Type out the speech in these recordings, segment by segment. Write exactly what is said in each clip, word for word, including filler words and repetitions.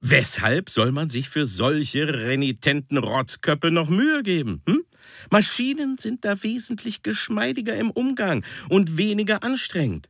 Weshalb soll man sich für solche renitenten Rotzköppe noch Mühe geben? Hm? Maschinen sind da wesentlich geschmeidiger im Umgang und weniger anstrengend.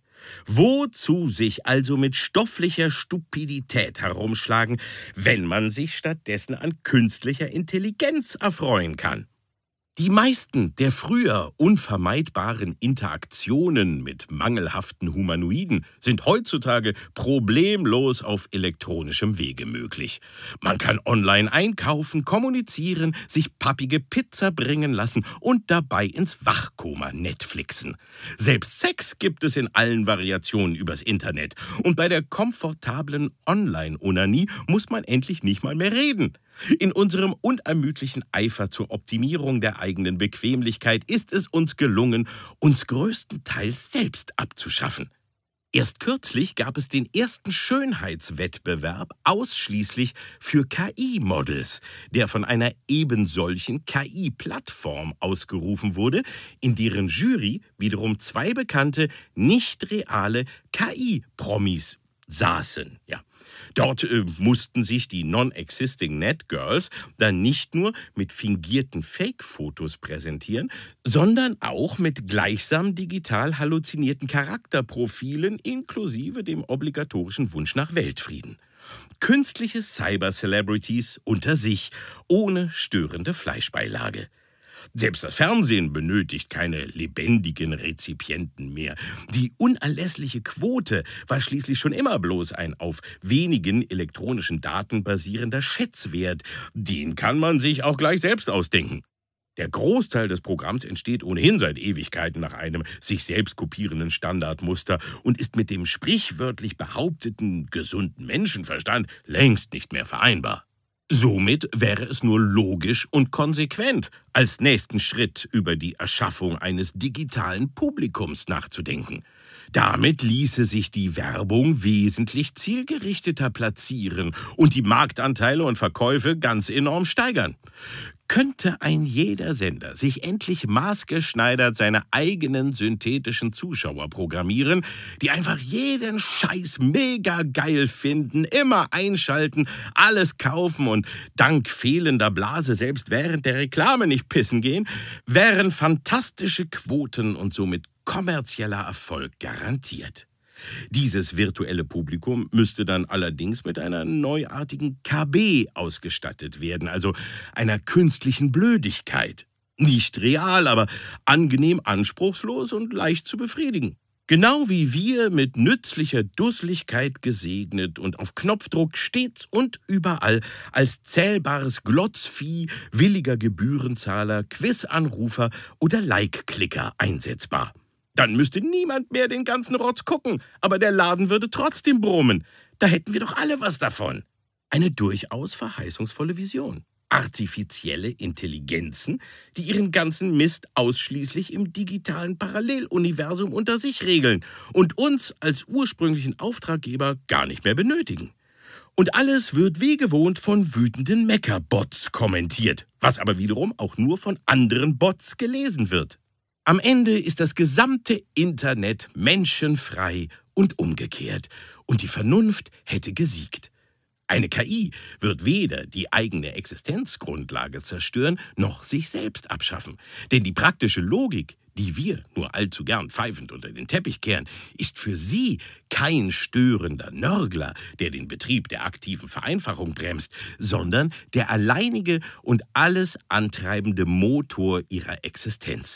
Wozu sich also mit stofflicher Stupidität herumschlagen, wenn man sich stattdessen an künstlicher Intelligenz erfreuen kann? Die meisten der früher unvermeidbaren Interaktionen mit mangelhaften Humanoiden sind heutzutage problemlos auf elektronischem Wege möglich. Man kann online einkaufen, kommunizieren, sich pappige Pizza bringen lassen und dabei ins Wachkoma Netflixen. Selbst Sex gibt es in allen Variationen übers Internet. Und bei der komfortablen Online-Onanie muss man endlich nicht mal mehr reden. In unserem unermüdlichen Eifer zur Optimierung der eigenen Bequemlichkeit ist es uns gelungen, uns größtenteils selbst abzuschaffen. Erst kürzlich gab es den ersten Schönheitswettbewerb ausschließlich für K I-Models, der von einer ebensolchen K I-Plattform ausgerufen wurde, in deren Jury wiederum zwei bekannte, nicht reale K I-Promis saßen. Ja. Dort äh, mussten sich die Non-Existing Net Girls dann nicht nur mit fingierten Fake-Fotos präsentieren, sondern auch mit gleichsam digital halluzinierten Charakterprofilen inklusive dem obligatorischen Wunsch nach Weltfrieden. Künstliche Cyber-Celebrities unter sich, ohne störende Fleischbeilage. Selbst das Fernsehen benötigt keine lebendigen Rezipienten mehr. Die unerlässliche Quote war schließlich schon immer bloß ein auf wenigen elektronischen Daten basierender Schätzwert. Den kann man sich auch gleich selbst ausdenken. Der Großteil des Programms entsteht ohnehin seit Ewigkeiten nach einem sich selbst kopierenden Standardmuster und ist mit dem sprichwörtlich behaupteten gesunden Menschenverstand längst nicht mehr vereinbar. Somit wäre es nur logisch und konsequent, als nächsten Schritt über die Erschaffung eines digitalen Publikums nachzudenken. Damit ließe sich die Werbung wesentlich zielgerichteter platzieren und die Marktanteile und Verkäufe ganz enorm steigern. Könnte ein jeder Sender sich endlich maßgeschneidert seine eigenen synthetischen Zuschauer programmieren, die einfach jeden Scheiß mega geil finden, immer einschalten, alles kaufen und dank fehlender Blase selbst während der Reklame nicht pissen gehen, wären fantastische Quoten und somit kommerzieller Erfolg garantiert. Dieses virtuelle Publikum müsste dann allerdings mit einer neuartigen K B ausgestattet werden, also einer künstlichen Blödigkeit. Nicht real, aber angenehm anspruchslos und leicht zu befriedigen. Genau wie wir mit nützlicher Dusseligkeit gesegnet und auf Knopfdruck stets und überall als zählbares Glotzvieh, williger Gebührenzahler, Quizanrufer oder Like-Klicker einsetzbar. Dann müsste niemand mehr den ganzen Rotz gucken, aber der Laden würde trotzdem brummen. Da hätten wir doch alle was davon. Eine durchaus verheißungsvolle Vision. Artifizielle Intelligenzen, die ihren ganzen Mist ausschließlich im digitalen Paralleluniversum unter sich regeln und uns als ursprünglichen Auftraggeber gar nicht mehr benötigen. Und alles wird wie gewohnt von wütenden Mecha-Bots kommentiert, was aber wiederum auch nur von anderen Bots gelesen wird. Am Ende ist das gesamte Internet menschenfrei und umgekehrt. Und die Vernunft hätte gesiegt. Eine K I wird weder die eigene Existenzgrundlage zerstören, noch sich selbst abschaffen. Denn die praktische Logik, die wir nur allzu gern pfeifend unter den Teppich kehren, ist für sie kein störender Nörgler, der den Betrieb der aktiven Vereinfachung bremst, sondern der alleinige und alles antreibende Motor ihrer Existenz.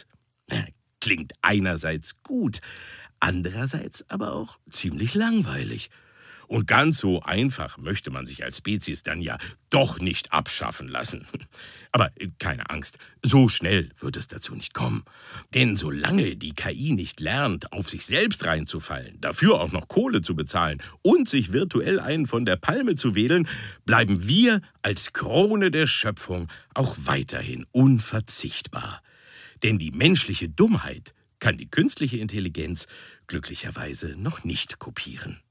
Klingt einerseits gut, andererseits aber auch ziemlich langweilig. Und ganz so einfach möchte man sich als Spezies dann ja doch nicht abschaffen lassen. Aber keine Angst, so schnell wird es dazu nicht kommen. Denn solange die K I nicht lernt, auf sich selbst reinzufallen, dafür auch noch Kohle zu bezahlen und sich virtuell einen von der Palme zu wedeln, bleiben wir als Krone der Schöpfung auch weiterhin unverzichtbar. Denn die menschliche Dummheit kann die künstliche Intelligenz glücklicherweise noch nicht kopieren.